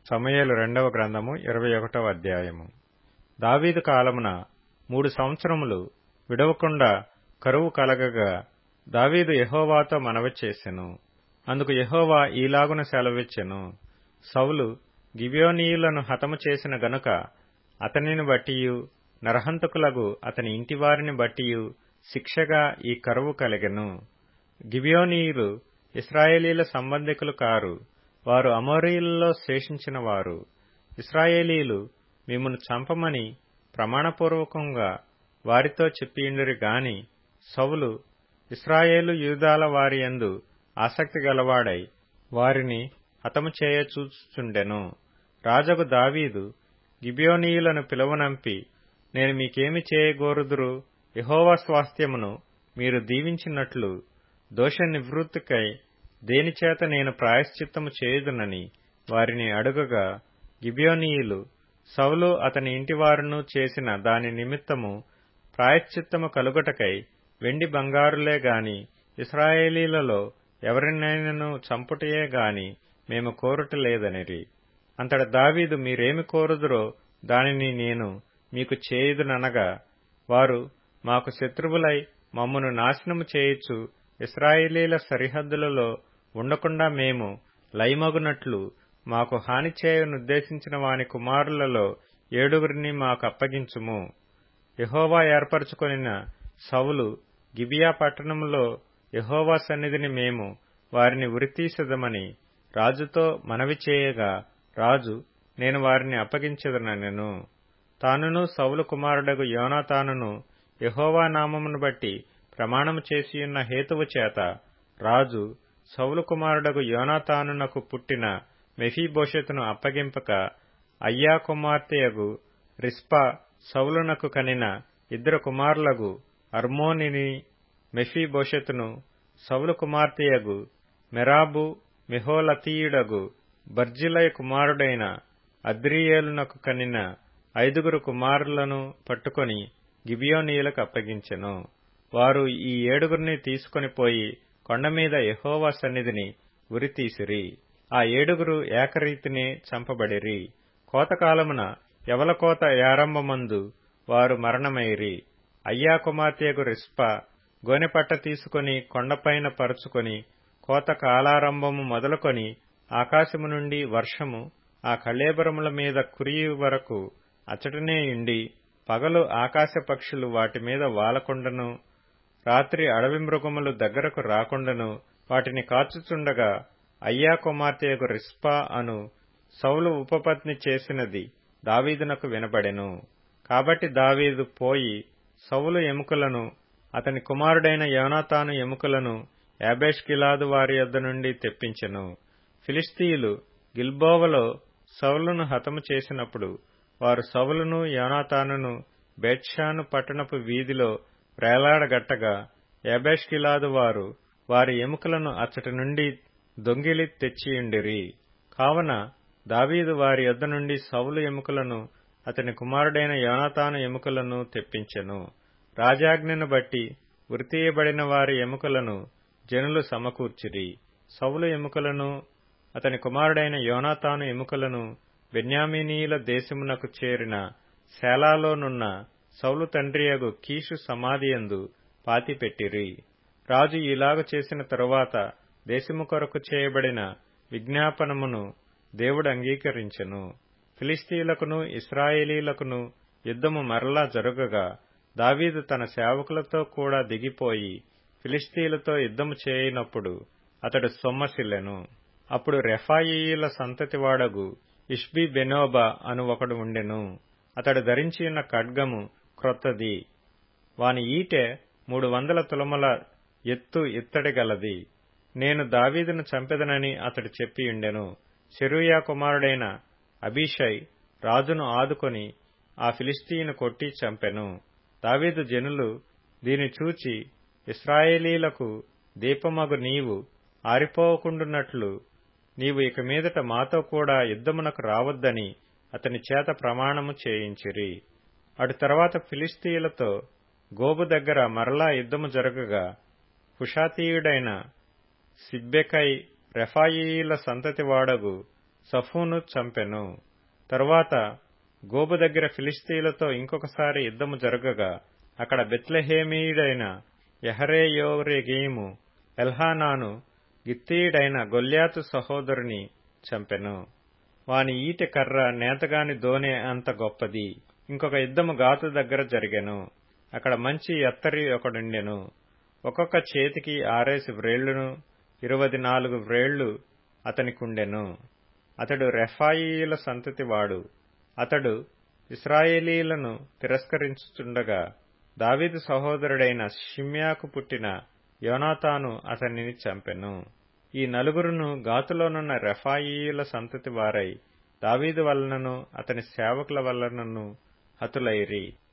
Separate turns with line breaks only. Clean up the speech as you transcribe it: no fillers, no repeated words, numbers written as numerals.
సమూయేలు రెండవ గ్రంథము 21వ అధ్యాయము. దావీదు కాలమున 3 సంవత్సరములు విడవకుండా కరువు కలగగా దావీదు యెహోవాతో మనవి చేసెను. అందుకు యెహోవా ఈలాగున సెలవిచ్చెను. సౌలు గిబియోనీయులను హతము చేసిన గనుక అతనిని బట్టియు నరహంతకులగు అతని ఇంటివారిని బట్టియు శిక్షగా ఈ కరువు కలిగెను. గిబియోనీయులు ఇశ్రాయేలీల సంబంధికులు కారు, వారు అమోరీయులలో శేషించిన వారు. ఇశ్రాయేలీలు మిమ్మును చంపమని ప్రమాణపూర్వకంగా వారితో చెప్పియుండిరి గాని సౌలు ఇశ్రాయేలు యూదాల వారి యందు ఆసక్తి గలవాడై వారిని హతము చేయ చూచుచుండెను. రాజగు దావీదు గిబియోనీయులను పిలువనంపి, నేను మీకేమి చేయగోరుదురు? యెహోవా స్వాస్థ్యమును మీరు దీవించినట్లు దోష నివృత్తికై దేనిచేత నేను ప్రాయశ్చిత్తము చేయుదునని వారిని అడుగగా, గిబియోనీయులు సౌలు అతని ఇంటివారును చేసిన దాని నిమిత్తము ప్రాయశ్చిత్తము కలుగుటకై వెండి బంగారులే గాని ఇశ్రాయేలీలలో ఎవరినైనను చంపుటయే గాని మేము కోరుటలేదనిరి. అంతట దావీదు, మీరేమి కోరుదురో దానిని నేను మీకు చేయుదుననగా, వారు మాకు శత్రువులై మమ్మును నాశనము చేయుచు ఇశ్రాయేలీల సరిహద్దులలో ఉండకుండా మేము లయమగునట్లు మాకు హాని చేయనుద్దేశించిన వాని కుమారులలో 7 మాకు అప్పగించుము. యెహోవా ఏర్పరచుకొనిన సౌలు గిబియా పట్టణములో యెహోవా సన్నిధిని మేము వారిని ఉరితీసెదమని రాజుతో మనవి చేయగా, రాజు, నేను వారిని అప్పగించెదనెను. తానును సౌలు కుమారుడగు యోనాతానును యెహోవా నామమును బట్టి ప్రమాణము చేసియున్న హేతువు చేత రాజు సౌలు కుమారుడగు యోనాతానునకు పుట్టిన మెఫీబోషెతును అప్పగింపక, అయ్యా కుమార్తెయగు రిస్పా సౌలునకు కనిన 2 కుమారులగు అర్మోనిని మెఫీబోషెతును, సౌలు కుమార్తెయగు మెరాబు మెహోలతీయుడగు బర్జిలై కుమారుడైన అద్రియేలునకు కనిన 5 కుమారులను పట్టుకొని గిబియోనీయులకు అప్పగించెను. వారు ఈ 7 తీసుకొని పోయి కొండమీద యెహోవా సన్నిధిని ఉరితీసిరి. ఆ 7 ఏకరీతినే చంపబడిరి. కోతకాలమున యవలకోత యారంభమందు వారు మరణమైరి. అయ్యా కుమార్తెయగు రిస్పా గోనెపట్ట తీసుకొని కొండపైన పరుచుకొని కోత కాలారంభము మొదలుకొని ఆకాశము నుండి వర్షము ఆ కళేబరముల మీద కురియు వరకు అచటనేయుండి, పగలు ఆకాశ పక్షులు వాటి మీద వాలకుండను, రాత్రి అడవి మృగములు దగ్గరకు రాకుండను వాటిని కాచుచుండగా, అయ్యా కుమార్తెయగు రిస్పా అను సౌలు ఉపపత్ని చేసినది దావీదునకు వినబడెను. కాబట్టి దావీదు పోయి సౌలు ఎముకలను అతని కుమారుడైన యోనాతాను ఎముకలను యాబేష్గిలాదు వారి యొద్ద నుండి తెప్పించెను. ఫిలిష్తీయులు గిల్బోవలో సౌలును హతము చేసినప్పుడు వారు సౌలును యోనాతానును బేత్షాను పట్టణపు వీధిలో వ్రేలాడగట్టగా, యాబేష్గిలాదు వారు వారి ఎముకలను అచ్చటి నుండి దొంగిలి తెచ్చియుండిరి. కావున దావీదు వారి యొద్ద నుండి సౌలు ఎముకలను అతని కుమారుడైన యోనాతాను ఎముకలను తెప్పించెను. రాజాజ్ఞను బట్టి ఉరితీయబడిన వారి ఎముకలను జనులు సమకూర్చిరి. సౌలు ఎముకలను అతని కుమారుడైన యోనాతాను ఎముకలను బెన్యామీనీయుల దేశమునకు చేరిన సేలాలోనున్న సౌలు తండ్రియగు కీషు సమాధియందు పాతిపెట్టిరి. రాజు ఇలాగు చేసిన తరువాత దేశము కొరకు చేయబడిన విజ్ఞాపనమును దేవుడు అంగీకరించెను. ఫిలిష్తీయులకును ఇశ్రాయేలీలకును యుద్ధము మరలా జరుగగా దావీదు తన సేవకులతో కూడా దిగిపోయి ఫిలిష్తీయులతో యుద్ధము చేయనప్పుడు అతడు సొమ్మసిల్లెను. అప్పుడు రెఫాయీయుల సంతతివాడగు ఇష్బి బెనోబా అను ఒకడు ఉండెను. అతడు ధరించియున్న ఖడ్గము క్రొత్తది, వాని ఈటె 300 తులముల ఎత్తు ఇత్తడి గలది. నేను దావీదును చంపెదనని అతడు చెప్పియుండెను. సెరూయా కుమారుడైన అబీషై రాజును ఆదుకొని ఆ ఫిలిష్తీయుని కొట్టి చంపెను. దావీదు జనులు దీని చూచి, ఇశ్రాయేలీలకు దీపమగు నీవు ఆరిపోకుండునట్లు నీవు ఇక మీదట మాతో కూడా యుద్ధమునకు రావద్దని అతని చేత ప్రమాణము చేయించిరి. అటు తర్వాత ఫిలిష్తీయులతో గోబు దగ్గర మరలా యుద్ధము జరగగా హుషాతీయుడైన సిబ్బెకై రెఫాయీయుల సంతతివాడగు సఫును చంపెను. తరువాత గోబు దగ్గర ఫిలిష్తీయులతో ఇంకొకసారి యుద్ధము జరగగా అక్కడ బెత్లెహేమీయుడైన యహరేయోరెగీము ఎల్హానాను గిత్తీయుడైన గొల్యాతు సహోదరుని చంపెను. వాని ఈటె కర్ర నేతగాని దోనె అంత గొప్పది. ఇంకొక యుద్ధము గాతు దగ్గర జరిగెను. అక్కడ మంచి ఎత్తరి ఒకడుండెను. ఒక్కొక్క చేతికి 6 వ్రేళ్లును 24 వ్రేళ్లు అతనికుండెను. అతడు రెఫాయీయుల సంతతివాడు. అతడు ఇశ్రాయేలీయులను తిరస్కరించుచుండగా దావీదు సహోదరుడైన షిమ్యాకు పుట్టిన యోనాతాను అతనిని చంపెను. ఈ నలుగురును గాతులోనున్న రెఫాయీయుల సంతతి వారై దావీదు వలనను అతని సేవకుల వలనను హతులైరి.